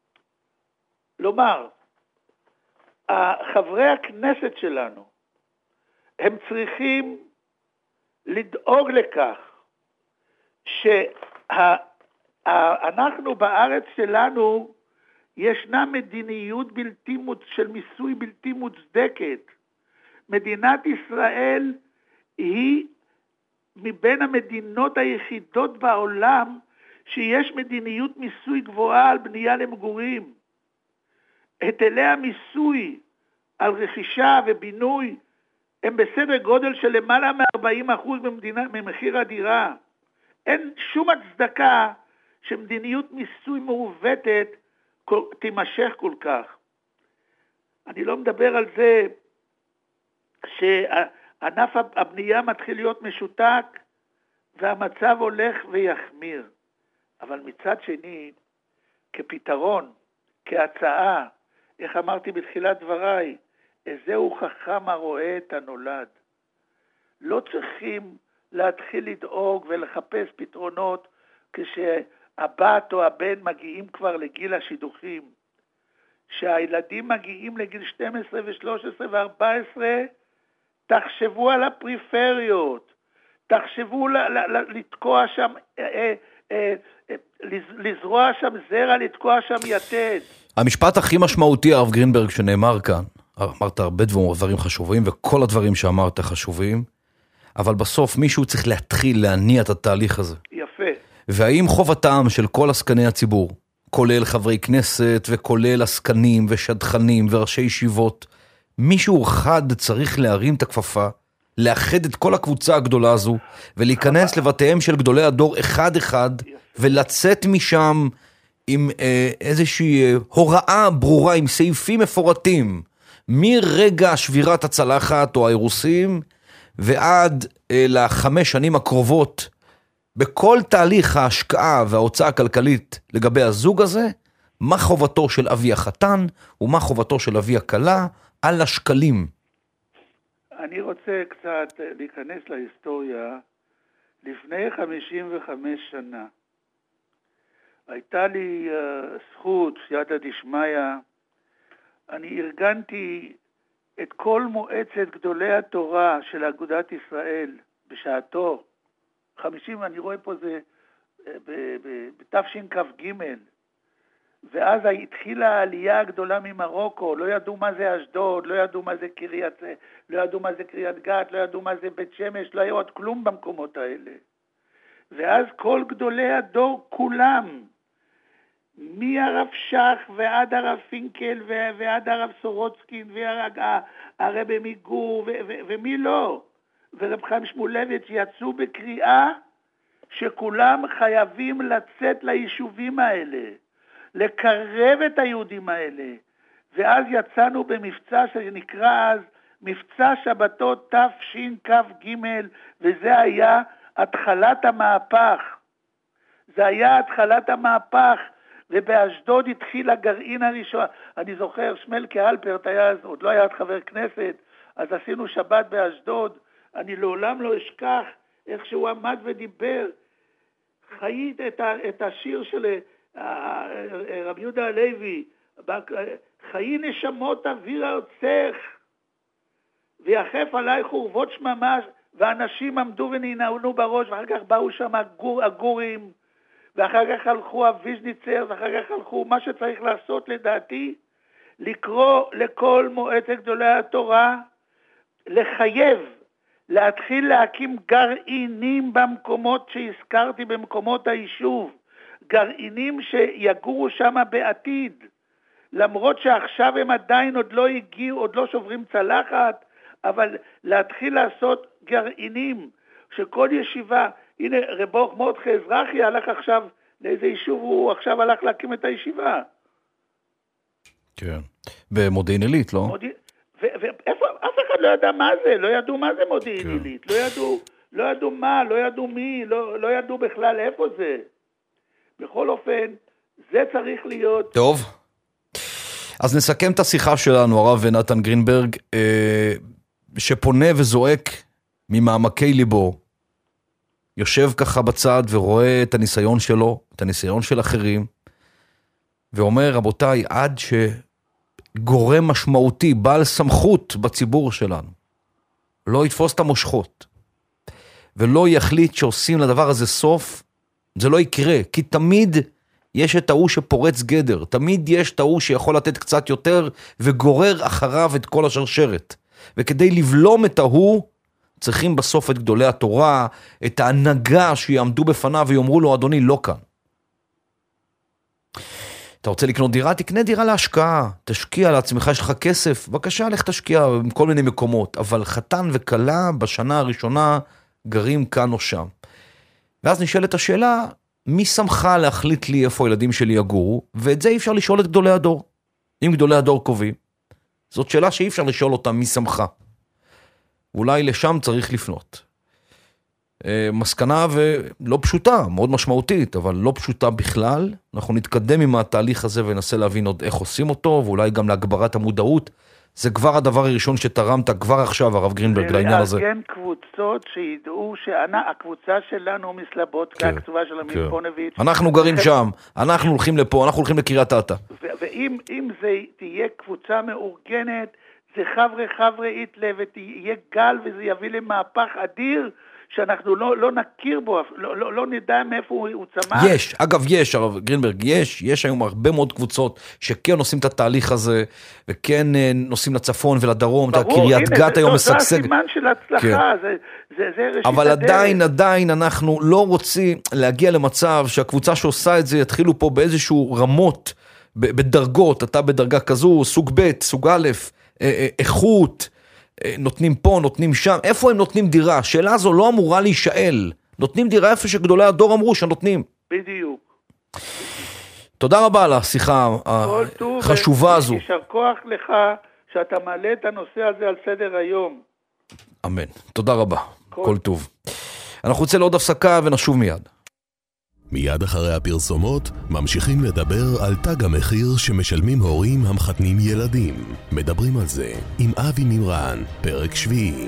לומר, חברי הכנסת שלנו, הם צריכים לדאוג לכך שאנחנו בארץ שלנו ישנה מדיניות בלתי מוצ... של מיסוי בלתי מוצדקת. מדינת ישראל היא מבין המדינות היחידות בעולם שיש מדיניות מיסוי גבוהה על בנייה למגורים. היטלי המיסוי על רכישה ובינוי הם בסדר גודל של למעלה מ-ארבעים אחוז במדינה, ממחיר הדירה. אין שום הצדקה שמדיניות מיסוי מעוותת כל, תימשך כל כך. אני לא מדבר על זה שענף הבנייה מתחיל להיות משותק והמצב הולך ויחמיר. אבל מצד שני, כפתרון, כהצעה, איך אמרתי בתחילת דבריי, איזהו חכם הרואה את הנולד. לא צריכים להתחיל לדאוג ולחפש פתרונות כשהבת או הבן מגיעים כבר לגיל השידוכים. שהילדים מגיעים לגיל שתים עשרה ו-שלוש עשרה ו-ארבע עשרה, תחשבו על הפריפריות, תחשבו ל- ל- ל- לתקוע שם, אה, אה, אה, לזרוע שם זרע, לתקוע שם יתד. המשפט הכי משמעותי, הרב גרינברג, שנאמר כאן, אמרת הרבה דברים חשובים, וכל הדברים שאמרת חשובים, אבל בסוף מישהו צריך להתחיל להניע את התהליך הזה. יפה. והאם חובתם של כל עסקני הציבור, כולל חברי כנסת וכולל עסקנים ושדכנים וראשי ישיבות, מישהו אחד צריך להרים את הכפפה, לאחד את כל הקבוצה הגדולה הזו, ולהיכנס לבתיהם של גדולי הדור אחד אחד, ולצאת משם עם אה, איזושהי אה, הוראה ברורה, עם סעיפים מפורטים, מרגע שבירת הצלחת או האירוסים, ועד אה, לחמש שנים הקרובות, בכל תהליך ההשקעה וההוצאה הכלכלית לגבי הזוג הזה, מה חובתו של אבי החתן, ומה חובתו של אבי הכלה, על השקלים. אני רוצה קצת להיכנס להיסטוריה. לפני חמישים וחמש שנה, הייתה לי uh, זכות, סייעתא דשמיא, אני ארגנתי את כל מועצת גדולי התורה של אגודת ישראל בשעתו, חמישים, אני רואה פה זה בתשכ"ג, ואז התחילה העלייה הגדולה ממרוקו, לא ידעו מה זה אשדוד, לא ידעו מה זה קריית, לא ידעו מה זה קריית גת, לא ידעו מה זה בית שמש, לא היה עוד כלום במקומות האלה. ואז כל גדולי הדור כולם, מהרב שח ועד הרב פינקל ועד הרב סורוצקין והרבי מיגור ומי לא, ורב חיים שמואלביץ' יצאו בקריאה שכולם חייבים לצאת ליישובים האלה, לקרב את היהודים האלה. ואז יצאנו במבצע שנקרא אז מבצע שבתות תשכ"ג, וזה היה התחלת המהפך. זה היה התחלת המהפך, ובאשדוד התחיל הגרעין הראשון. אני זוכר, שמלקה אלפרט היה, עוד לא היה עוד חבר כנסת, אז עשינו שבת באשדוד. אני לעולם לא אשכח איך שהוא עמד ודיבר, חיית את, ה, את השיר של רב יהודה הלוי, חיי נשמות אוויר ארצך, ויחף עליי חורבות שממה, ואנשים עמדו וננענו בראש, ואחר כך באו שם הגור, הגורים, ואחר כך הלכו הוויז'ניצר, ואחר כך הלכו, מה שצריך לעשות לדעתי, לקרוא לכל מועצת גדולי התורה, לחייב, להתחיל להקים גרעינים במקומות שהזכרתי, במקומות היישוב, גרעינים שיגורו שם בעתיד, למרות שעכשיו הם עדיין עוד לא הגיעו, עוד לא שוברים צלחת, אבל להתחיל לעשות גרעינים, שכל ישיבה, הנה רבוך מרדכי אזרחי הלך עכשיו לאיזה יישוב, הוא עכשיו הלך להקים את הישיבה. כן, במודיעין עילית, לא? מודיעין, ואיפה, אף אחד לא ידע מה זה, לא ידעו מה זה מודיעין כן. עילית, לא ידעו, לא ידעו מה, לא ידעו מי, לא, לא ידעו בכלל איפה זה. בכל אופן, זה צריך להיות... טוב, אז נסכם את השיחה שלנו, הרב נתן גרינברג, אה, שפונה וזועק ממעמקי ליבו, יושב ככה בצד ורואה את הניסיון שלו, את הניסיון של אחרים, ואומר, רבותיי, עד שגורם משמעותי, בעל סמכות בציבור שלנו, לא יתפוס את המושכות, ולא יחליט שעושים לדבר הזה סוף, זה לא יקרה, כי תמיד יש את ההוא שפורץ גדר, תמיד יש את ההוא שיכול לתת קצת יותר, וגורר אחריו את כל השרשרת. וכדי לבלום את ההוא, צריכים בסוף את גדולי התורה, את ההנהגה שיעמדו בפניו ויאמרו לו, אדוני, לא כאן. אתה רוצה לקנות דירה? תקנה דירה להשקעה, תשקיע לעצמך, יש לך כסף, בבקשה, לך תשקיע בכל מיני מקומות, אבל חתן וכלה בשנה הראשונה גרים כאן או שם. ואז נשאלת השאלה, מי שמך להחליט לי איפה הילדים שלי יגורו, ואת זה אי אפשר לשאול את גדולי הדור. אם גדולי הדור קובעים, זאת שאלה שאי אפשר לשאול אותם מי שמך. ואולי לשם צריך לפנות. מסקנה ולא פשוטה, מאוד משמעותית, אבל לא פשוטה בכלל. אנחנו נתקדם עם התהליך הזה וננסה להבין עוד איך עושים אותו, ואולי גם להגברת המודעות. זה כבר הדבר הראשון שתרמת כבר עכשיו, הרב גרינברג, לעניין הזה. לארגן קבוצות שידעו שהקבוצה שלנו מסלבודקה, הקצובה של עמית פונביץ'. אנחנו גרים שם, אנחנו הולכים לפה, אנחנו הולכים לקריית אתא. ואם זה תהיה קבוצה מאורגנת, זה חבר'ה חבר'ה איתלה, ותהיה גל וזה יביא למהפך אדיר, שאנחנו לא, לא נכיר בו, לא, לא, לא נדע מאיפה הוא, הוא צמח. יש, אגב יש, הרב גרינברג, יש, יש היום הרבה מאוד קבוצות שכן עושים את התהליך הזה, וכן נוסעים לצפון ולדרום, ברור, קריית גת היום משגשג. זה הסימן של הצלחה, כן. זה, זה, זה ראשית אבל הדרך. עדיין, עדיין אנחנו לא רוצים להגיע למצב שהקבוצה שעושה את זה יתחילו פה באיזשהו רמות, בדרגות, אתה בדרגה כזו, סוג ב', סוג א', איכות, נותנים פה, נותנים שם, איפה הם נותנים דירה? השאלה הזו לא אמורה להישאל. נותנים דירה איפה שגדולי הדור אמרו שנותנים. בדיוק. תודה רבה על השיחה החשובה הזו. יישר כוח לך שאתה מעלה את הנושא הזה על סדר היום. אמן. תודה רבה. כל, כל טוב. אנחנו נצא לעוד הפסקה ונשוב מיד. מיד אחרי הפרסומות ממשיכים לדבר על תג המחיר שמשלמים הורים המחתנים ילדים. מדברים על זה עם אבי מימרן, פרק שביעי.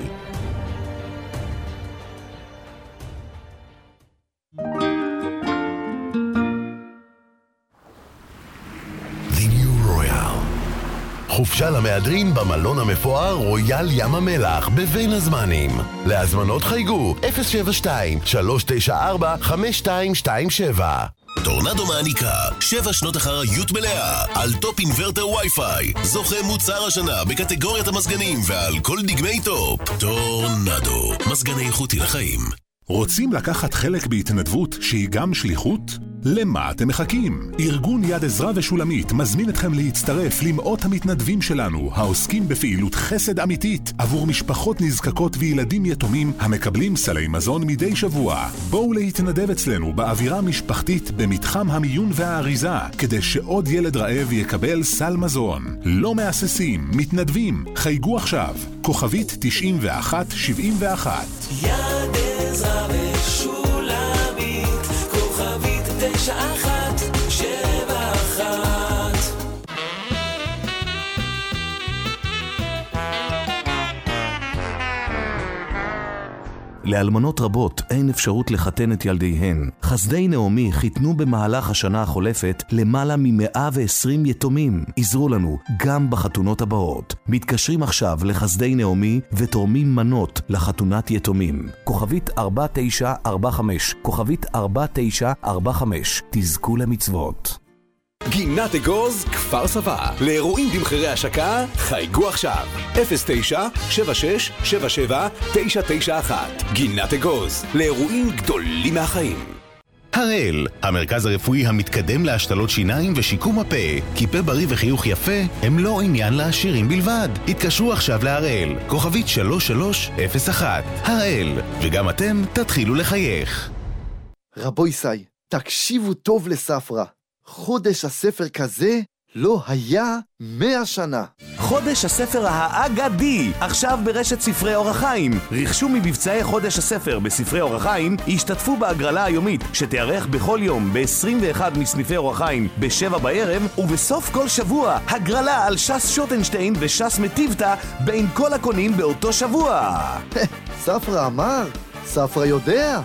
The New Royal. חופשה למהדרין במלון המפואר רויאל ים המלח בבין הזמנים. להזמנות חייגו אפס שבע שתיים שלוש תשע ארבע חמש שתיים שתיים שבע. טורנדו מעניקה שבע שנות אחריות מלאה על טופ אינברטר וי-פיי. זוכה מוצר השנה בקטגוריית המזגנים ועל כל דגמי טופ. טורנדו, מזגן איכותי לחיים. רוצים לקחת חלק בהתנדבות שהיא גם שליחות? למה אתם מחכים? ארגון יד עזרא ושולמית מזמין אתכם להצטרף למאות המתנדבים שלנו העוסקים בפעילות חסד אמיתית עבור משפחות נזקקות וילדים יתומים המקבלים סלי מזון מדי שבוע. בואו להתנדב אצלנו באווירה משפחתית במתחם המיון והאריזה כדי שעוד ילד רעב יקבל סל מזון. לא מאססים, מתנדבים, חייגו עכשיו. כוכבית תשעים ואחת שבעים ואחת. יד עזרא ושולמית, כוכבית תשע אחת שבע אחת. לאלמנות רבות אין אפשרות לחתן את ילדיהן. חסדי נעמי חיתנו במהלך השנה החולפת למעלה מ-מאה ועשרים יתומים. עזרו לנו גם בחתונות הבאות. מתקשרים עכשיו לחסדי נעמי ותורמים מנות לחתונת יתומים. כוכבית ארבע תשע ארבע חמש, כוכבית ארבע תשע ארבע חמש. תזכו למצוות. גינת אגוז, כפר סבא. לאירועים במחירי השקה, חייגו עכשיו. אפס תשע שבע שש שבע שבע תשע תשע אחת. גינת אגוז, לאירועים גדולים מהחיים. הראל, המרכז הרפואי המתקדם להשתלות שיניים ושיקום הפה. כי פה בריא וחיוך יפה הם לא עניין לעשירים בלבד. התקשרו עכשיו להראל, כוכבית שלוש שלוש אפס אחת. הראל, וגם אתם תתחילו לחייך. רבו ישי, תקשיבו טוב לספרה. חודש הספר כזה לא היה מאה שנה. חודש הספר האגדי, עכשיו ברשת ספרי אור החיים. רכשו מבצעי חודש הספר בספרי אור החיים, השתתפו בהגרלה היומית שתארך בכל יום ב-עשרים ואחד מסניפי אור החיים בשבע בערב, ובסוף כל שבוע הגרלה על שס שוטנשטיין ושס מטיבטה בין כל הקונים באותו שבוע. ספרה אמר, ספרה יודע.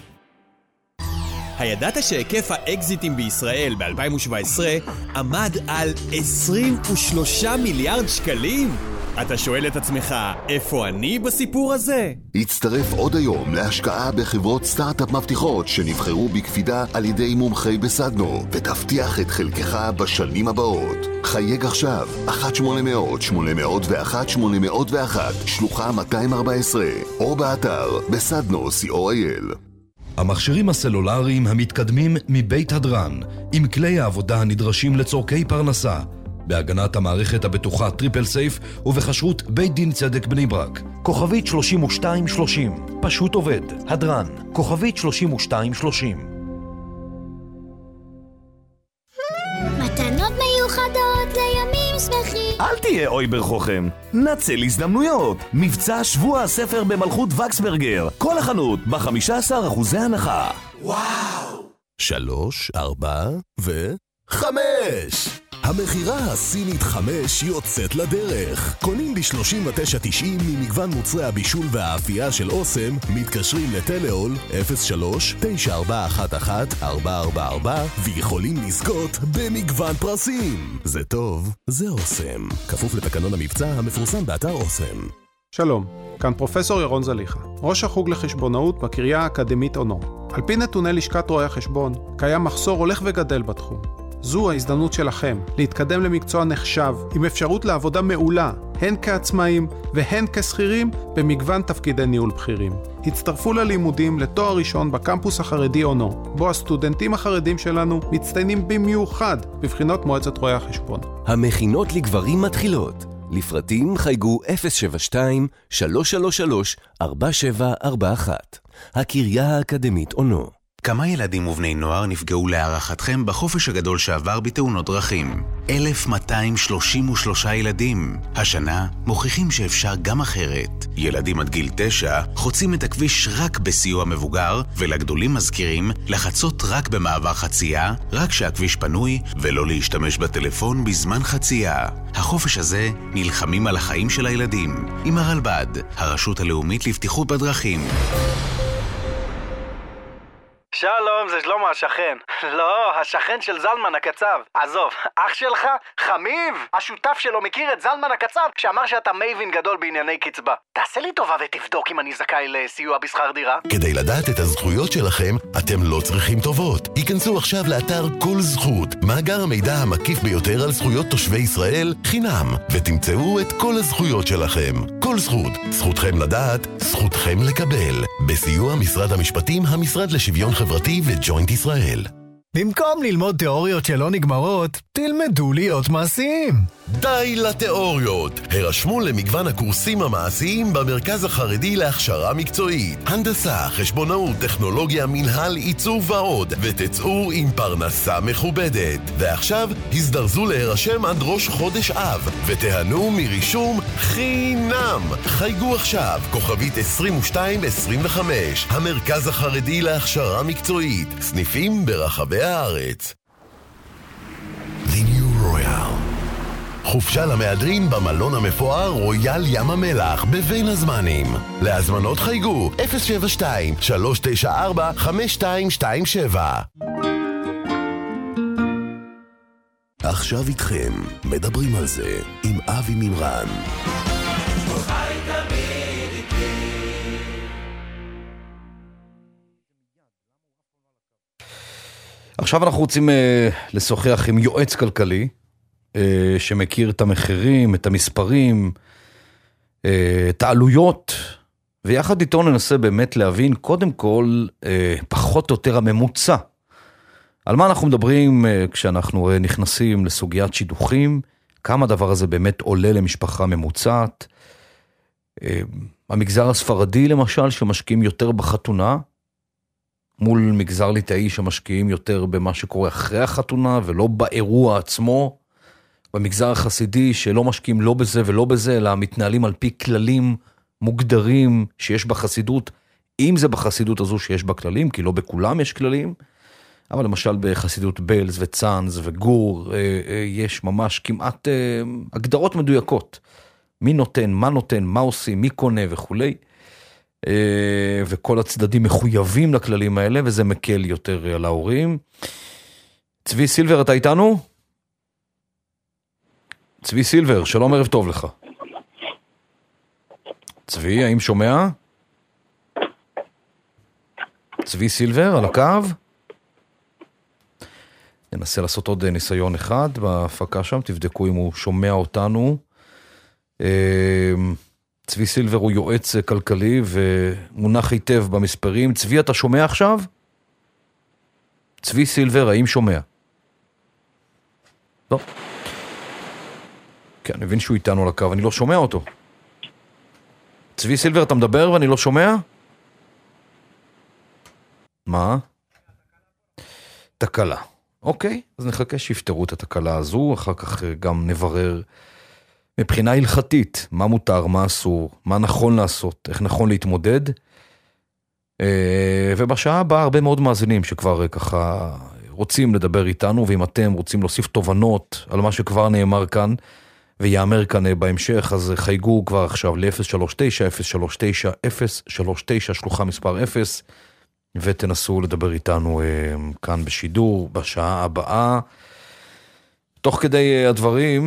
הידעת שהיקף האקזיטים בישראל ב-אלפיים שבע עשרה עמד על עשרים ושלושה מיליארד שקלים? אתה שואל את עצמך, איפה אני בסיפור הזה? הצטרף עוד היום להשקעה בחברות סטארט-אפ מבטיחות שנבחרו בקפידה על ידי מומחי בסדנו, ותבטיח את חלקך בשנים הבאות. חייג עכשיו, אחת שמונה אפס אפס שמונה אפס אחת שמונה אפס אחת, שלוחה מאתיים וארבע עשרה, או באתר בסדנו סי או איי אל. המכשירים הסלולריים המתקדמים מבית הדרן, עם כלי העבודה הנדרשים לצורכי פרנסה, בהגנת המערכת הבטוחה טריפל סייף ובחשרות בית דין צדק בני ברק. כוכבית שלושים ושתיים שלושים, פשוט עובד, הדרן, כוכבית שלושים ושתיים שלושים. מתנות מיוחדות לימים שמחים. אל תהיה אוי ברחוכם, נצל הזדמנויות. מבצע שבוע הספר במלכות וקסברגר, כל החנות ב-חמישה עשר אחוזי הנחה. וואו! שלוש, ארבע ו... חמש! המחירה הסינית חמש יוצאת לדרך. קונים ב-שלושים ותשע תשעים ממגוון מוצרי הבישול והאפייה של אוסם, מתקשרים לטלאול אפס שלוש תשע ארבע אחת אחת ארבע ארבע ארבע ויכולים לזכות במגוון פרסים. זה טוב, זה אוסם. כפוף לתקנון המבצע המפורסם באתר אוסם. שלום, כאן פרופסור ירון זליחה, ראש החוג לחשבונאות בקריה האקדמית אונו. על פי נתוני לשכת רואי החשבון, קיים מחסור הולך וגדל בתחום. זו ההזדמנות שלכם להתקדם למקצוע נחשב עם אפשרות לעבודה מעולה, הן כעצמאים והן כשכירים במגוון תפקידי ניהול בכירים. הצטרפו ללימודים לתואר ראשון בקמפוס החרדי אונו, בו הסטודנטים החרדים שלנו מצטיינים במיוחד בבחינות מועצת רואי החשבון. המכינות לגברים מתחילות. לפרטים חייגו אפס שבע שתיים שלוש שלוש שלוש ארבע שבע ארבע אחת. הקריה האקדמית אונו. כמה ילדים ובני נוער נפגעו להערכתכם בחופש הגדול שעבר בתאונות דרכים? אלף מאתיים שלושים ושלושה ילדים. השנה מוכיחים שאפשר גם אחרת. ילדים עד גיל תשע חוצים את הכביש רק בסיוע מבוגר, ולגדולים מזכירים לחצות רק במעבר חצייה, רק שהכביש פנוי, ולא להשתמש בטלפון בזמן חצייה. החופש הזה נלחמים על החיים של הילדים. עם הרלב"ד, הרשות הלאומית לבטיחות בדרכים. שלום, שלום, זה שלמה השכן. לא, השכן של זלמן הקצב. עזוב, אח שלך, חמיב, השותף שלו מכיר את זלמן הקצב, שאמר שאתה מייבין גדול בענייני קצבה. תעשה לי טובה ותבדוק אם אני זכאי לסיוע בשכר דירה. כדי לדעת את הזכויות שלכם, אתם לא צריכים טובות. היכנסו עכשיו לאתר כל זכות, מאגר המידע המקיף ביותר על זכויות תושבי ישראל, חינם, ותמצאו את כל הזכויות שלכם. כל זכות, זכותכם לדעת, זכותכם לקבל. בסיוע משרד המשפטים, המשרד לשוויון חברתי וג'וינט ישראל. במקום ללמוד תיאוריות שלא נגמרות, תלמדו להיות מעשיים. די לתיאוריות. הרשמו למגוון הקורסים המעשיים במרכז החרדי להכשרה מקצועית. הנדסה, חשבונאות, טכנולוגיה, מנהל, עיצוב ועוד, ותצאו עם פרנסה מכובדת. ועכשיו הזדרזו להירשם עד ראש חודש אב, ותיהנו מרישום חינם. חייגו עכשיו, כוכבית עשרים ושתיים עשרים וחמש, המרכז החרדי להכשרה מקצועית, סניפים ברחבי הארץ. The New Royal. חופשה למהדרין במלון המפואר רויאל ים המלח בבין הזמנים. להזמנות חייגו אפס שבע שתיים שלוש תשע ארבע חמש שתיים שתיים שבע. עכשיו איתכם, מדברים על זה עם אבי מימרן. עכשיו אנחנו רוצים אה, לשוחח עם יועץ כלכלי, אה, שמכיר את המחירים, את המספרים, אה, את העלויות, ויחד איתו ננסה באמת להבין, קודם כל, אה, פחות או יותר הממוצע. על מה אנחנו מדברים אה, כשאנחנו אה, נכנסים לסוגיית שידוכים, כמה הדבר הזה באמת עולה למשפחה ממוצעת. אה, המגזר הספרדי למשל, שמשקיעים יותר בחתונה, מול מגזר ליטאי שמשקיעים יותר במה שקורה אחרי החתונה, ולא באירוע עצמו, במגזר החסידי שלא משקיעים לא בזה ולא בזה, אלא מתנהלים על פי כללים מוגדרים שיש בחסידות, אם זה בחסידות הזו שיש בה כללים, כי לא בכולם יש כללים, אבל למשל בחסידות בלז וצאנז וגור, יש ממש כמעט הגדרות מדויקות, מי נותן, מה נותן, מה עושים, מי קונה וכולי, וכל הצדדים מחויבים לכללים האלה, וזה מקל יותר על ההורים. צבי סילבר, אתה איתנו? צבי סילבר, שלום, ערב טוב לך. צבי, האם שומע? צבי סילבר, על הקו? ננסה לעשות עוד ניסיון אחד בהפקה שם, תבדקו אם הוא שומע אותנו. צבי סילבר הוא יועץ כלכלי ומונח היטב במספרים. צבי, אתה שומע עכשיו? צבי סילבר, האם שומע? לא. כן, אני מבין שהוא איתנו על הקו, אני לא שומע אותו. צבי סילבר, אתה מדבר ואני לא שומע? מה? תקלה. אוקיי, אז נחכה שיפתרו את התקלה הזו, אחר כך גם נברר מבחינה הלכתית, מה מותר, מה אסור, מה נכון לעשות, איך נכון להתמודד. ובשעה הבאה הרבה מאוד מאזינים שכבר ככה רוצים לדבר איתנו, ואם אתם רוצים להוסיף תובנות על מה שכבר נאמר כאן, ויאמר כאן בהמשך, אז חייגו כבר עכשיו ל-אפס שלוש תשע אפס שלוש תשע אפס שלוש תשע, שלוחה מספר אפס, ותנסו לדבר איתנו כאן בשידור, בשעה הבאה. תוך כדי הדברים,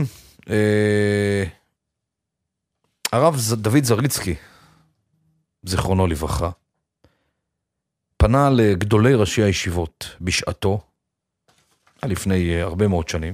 הרב דוד זריצקי, זיכרונו לברכה, פנה לגדולי ראשי הישיבות בשעתו, לפני הרבה מאוד שנים.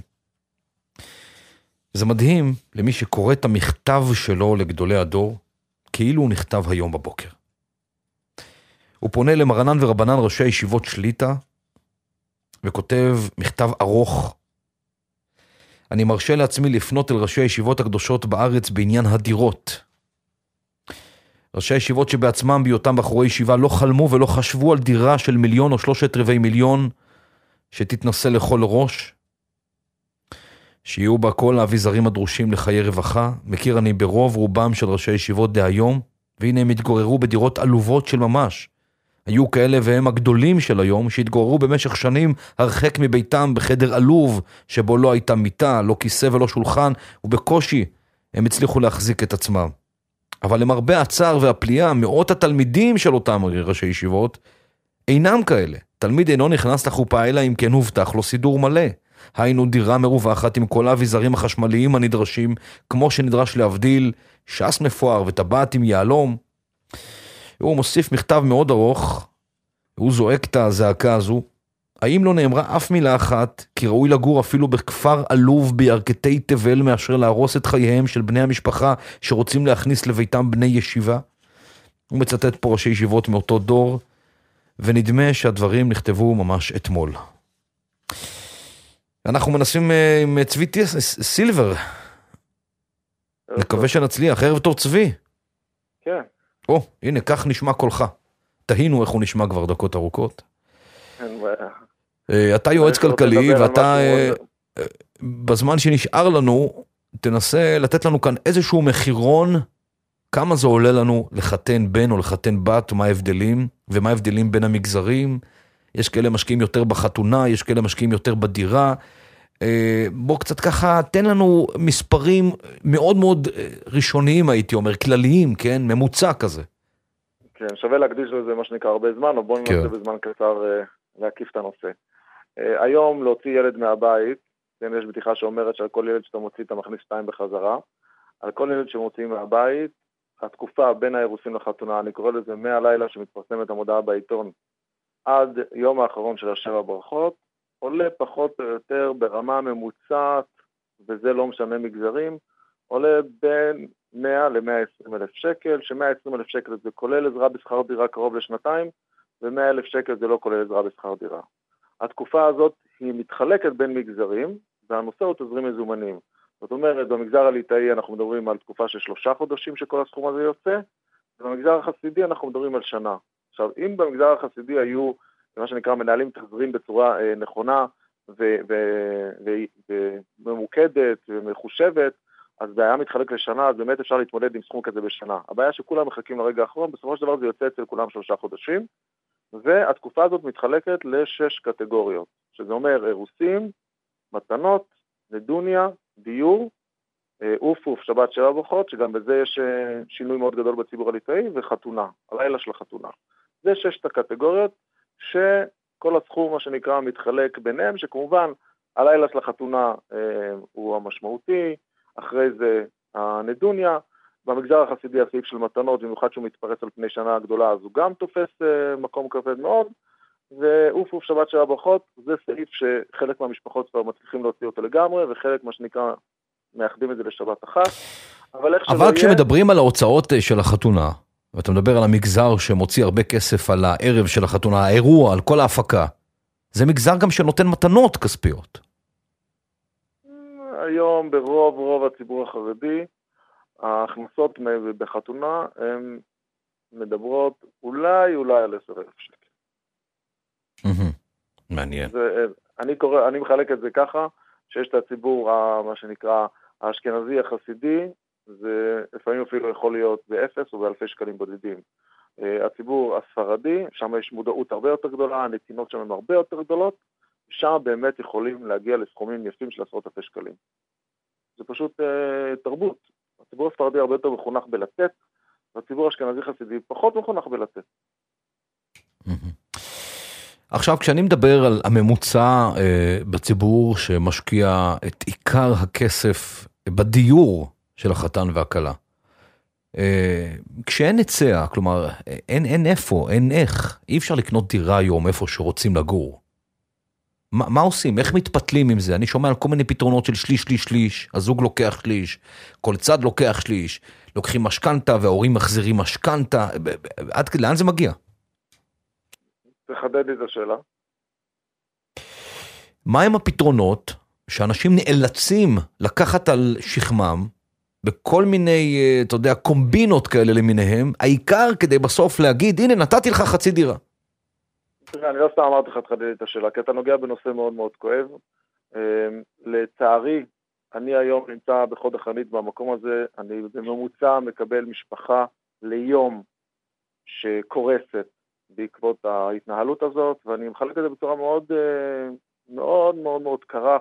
זה מדהים למי שקורא את המכתב שלו לגדולי הדור, כאילו הוא נכתב היום בבוקר. הוא פונה למרנן ורבנן ראשי הישיבות שליטה, וכותב מכתב ארוך. אני מרשה לעצמי לפנות אל ראשי הישיבות הקדושות בארץ בעניין הדירות. ראשי הישיבות שבעצמם בהיותם בחורי ישיבה לא חלמו ולא חשבו על דירה של מיליון או שלושת רבעי מיליון שתתנסה לכל ראש, שיהיו בה כל האביזרים הדרושים לחיי רווחה. מכיר אני ברוב רובם של ראשי הישיבות דהיום, והנה הם התגוררו בדירות עלובות של ממש. היו כאלה והם הגדולים של היום, שהתגוררו במשך שנים הרחק מביתם בחדר עלוב, שבו לא הייתה מיטה, לא כיסא ולא שולחן, ובקושי הם הצליחו להחזיק את עצמם. אבל למרבה הצער והפליאה, מאות התלמידים של אותם ראשי ישיבות, אינם כאלה. תלמיד אינו נכנס לחופה אלא אם כן הובטח לו סידור מלא. היינו דירה מרווחת עם כל האביזרים החשמליים הנדרשים, כמו שנדרש להבדיל, שס מפואר וטבעת עם יעלום. הוא מוסיף מכתב מאוד ארוך, הוא זועק את הזעקה הזו. האם לא נאמרה אף מילה אחת, כי ראוי לגור אפילו בכפר עלוב בירכתי תבל, מאשר להרוס את חייהם של בני המשפחה שרוצים להכניס לביתם בני ישיבה? הוא מצטט פה ראשי ישיבות מאותו דור, ונדמה שהדברים נכתבו ממש אתמול. אנחנו מנסים עם צבי סילבר. נקווה שנצליח. ערב טוב צבי. כן. או, הנה, כך נשמע קולך. תהינו איך הוא נשמע כבר דקות ארוכות. אין בעיה. אתה יועץ כלכלי, ואתה בזמן שנשאר לנו, תנסה לתת לנו כאן איזשהו מחירון, כמה זה עולה לנו לחתן בן או לחתן בת, מה ההבדלים, ומה ההבדלים בין המגזרים. יש כאלה משקיעים יותר בחתונה, יש כאלה משקיעים יותר בדירה. בוא קצת ככה, תן לנו מספרים מאוד מאוד ראשוניים, הייתי אומר, כלליים, כן? ממוצע כזה. כן, שווה להקדיש לזה מה שנקרא הרבה זמן, או בוא ננסה בזמן קצר להקיף את הנושא. היום להוציא ילד מהבית, יש בדיחה שאומרת שעל כל ילד שאתה מוציא אתה מכניס שתיים בחזרה. על כל ילד שמוציאים מהבית, התקופה בין האירוסין לחתונה, אני קורא לזה מהלילה שמתפרסמת המודעה בעיתון, עד יום האחרון של השבע ברכות, עולה פחות או יותר ברמה ממוצעת, וזה לא משנה מגזרים, עולה בין מאה ל-מאה ועשרים אלף שקל, ש-מאה ועשרים אלף שקל זה כולל עזרה בשכר דירה קרוב לשנתיים, ו-מאה אלף שקל זה לא כולל עזרה בשכר דירה. התקופה הזאת היא מתחלקת בין מגזרים, והנושא הוא תזרים מזומנים. זאת אומרת, במגזר הליטאי אנחנו מדברים על תקופה של שלושה חודשים שכל הסכום הזה יוצא, ובמגזר החסידי אנחנו מדברים על שנה. עכשיו, אם במגזר החסידי היו, מה שנקרא, מנהלים תזרים בצורה אה, נכונה וממוקדת ומחושבת, אז זה היה מתחלק לשנה, אז באמת אפשר להתמודד עם סכום כזה בשנה. הבעיה שכולם מחכים לרגע האחרון, בסופו של דבר זה יוצא אצל כולם שלושה חודשים, והתקופה הזאת מתחלקת לשש קטגוריות, שזה אומר אירוסים, מתנות, נדוניה, דיור, אוף אוף, שבת שבע ברכות, שגם בזה יש שינוי מאוד גדול בציבור הליטאי, וחתונה, הלילה של החתונה. זה ששת הקטגוריות שכל הסכום, מה שנקרא, מתחלק ביניהם, שכמובן הלילה של החתונה אה, הוא המשמעותי, אחרי זה הנדוניה, במגזר החסידי הסעיף של מתנות, במיוחד שהוא מתפרץ על פני שנה הגדולה, אז הוא גם תופס אה, מקום כבד מאוד, ואוף אוף שבת שבע ברכות, זה סעיף שחלק מהמשפחות כבר מצליחים להוציא אותו לגמרי, וחלק מה שנקרא מאחדים את זה לשבת אחת. אבל, אבל כשמדברים יהיה... על ההוצאות של החתונה, ואתה מדבר על המגזר שמוציא הרבה כסף על הערב של החתונה, האירוע, על כל ההפקה, זה מגזר גם שנותן מתנות כספיות. היום ברוב רוב הציבור החרדי, ההכנסות בחתונה הן מדברות אולי אולי על עשרת אלפים שקל. מעניין. זה, אני קורא, אני מחלק את זה ככה, שיש את הציבור, מה שנקרא, האשכנזי החסידי, זה לפעמים אפילו יכול להיות באפס או באלפי שקלים בודדים. הציבור הספרדי, שם יש מודעות הרבה יותר גדולה, הנתינות שם הן הרבה יותר גדולות, שם באמת יכולים להגיע לסכומים יפים של עשרות אלפי שקלים. זה פשוט אה, תרבות. הציבור הספרדי הרבה יותר מחונך בלתת, והציבור האשכנזי חסידי פחות מחונך בלתת. עכשיו, כשאני מדבר על הממוצע אה, בציבור שמשקיע את עיקר הכסף בדיור של החתן והכלה, אה, כשאין היצע, כלומר, אין, אין איפה, אין איך, אי אפשר לקנות דירה היום איפה שרוצים לגור. מה, מה עושים? איך מתפתלים עם זה? אני שומע על כל מיני פתרונות של שליש, שליש, שליש, הזוג לוקח שליש, כל צד לוקח שליש, לוקחים משכנתה וההורים מחזירים משכנתה, עד לאן זה מגיע? תחדד לי את השאלה. מה הם הפתרונות שאנשים נאלצים לקחת על שכמם, בכל מיני, אתה יודע, קומבינות כאלה למיניהם, העיקר כדי בסוף להגיד, הנה, נתתי לך חצי דירה. תראה, אני לא סתם אמרתי לך תחדד לי את השאלה, כי אתה נוגע בנושא מאוד מאוד כואב. לצערי, אני היום נמצא בחוד החנית במקום הזה, אני בממוצע מקבל משפחה ליום שקורסת, בעקבות ההתנהלות הזאת, ואני מחלק את זה בצורה מאוד מאוד מאוד מאוד קרה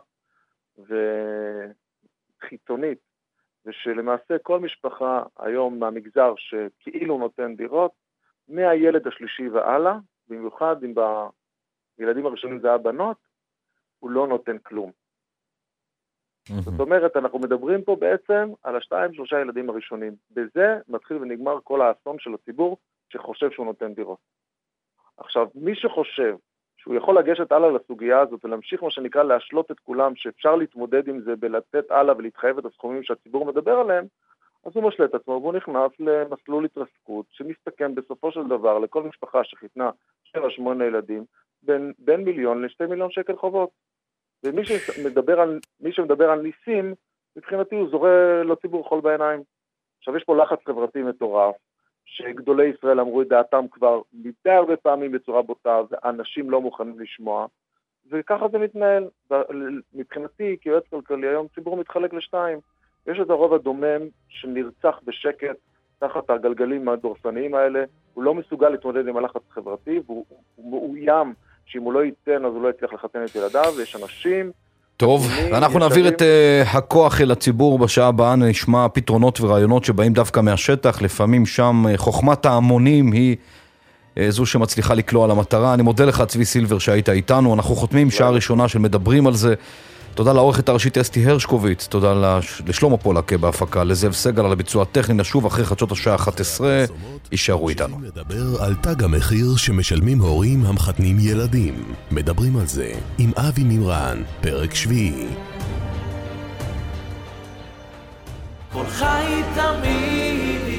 וחיתונית, ושלמעשה כל משפחה היום מהמגזר שכאילו נותן דירות, מהילד השלישי ועלה, במיוחד אם בילדים הראשונים זה הבנות, הוא לא נותן כלום. זאת אומרת, אנחנו מדברים פה בעצם על השתיים, שלושה ילדים הראשונים. בזה מתחיל ונגמר כל האסון של הציבור שחושב שהוא נותן דירות. עכשיו, מי שחושב שהוא יכול לגשת הלאה לסוגיה הזאת ולהמשיך מה שנקרא להשלות את כולם, שאפשר להתמודד עם זה בלתת הלאה ולהתחייב את הסכומים שהציבור מדבר עליהם, אז הוא משלה את עצמו והוא נכנס למסלול התרסקות שמסתכם בסופו של דבר לכל משפחה שחיתנה שבע שמונה ילדים בין, בין מיליון לשתי מיליון שקל חובות. ומי שמדבר על, מי שמדבר על ניסים, מבחינתי הוא זורה לציבור חול בעיניים. עכשיו יש פה לחץ חברתי מטורף, שגדולי ישראל אמרו את דעתם כבר מדי הרבה פעמים בצורה בוטה, ואנשים לא מוכנים לשמוע, וככה זה מתנהל. מבחינתי, כיועץ כלכלי, היום ציבור מתחלק לשתיים. יש את הרוב הדומם שנרצח בשקט תחת הגלגלים הדורסניים האלה, הוא לא מסוגל להתמודד עם הלחץ חברתי, והוא מאוים שאם הוא לא ייתן אז הוא לא יצליח לחתן את ילדיו, ויש אנשים... טוב, אנחנו נעביר את uh, הכוח אל הציבור בשעה הבאה, נשמע פתרונות ורעיונות שבאים דווקא מהשטח, לפעמים שם uh, חוכמת ההמונים היא uh, זו שמצליחה לקלוע למטרה. אני מודה לך צבי סילבר שהיית איתנו, אנחנו חותמים שעה ראשונה של מדברים על זה. תודה לעורכת הראשית אסתי הרשקוביץ, תודה לשלמה פולק בהפקה, לזאב סגל על הביצוע הטכני. נשוב אחרי חדשות השעה אחת עשרה, יישארו איתנו. מדבר על תג המחיר שמשלמים הורים המחתנים ילדים. מדברים על זה עם אבי מימרן, פרק שביעי. כל חי תמיד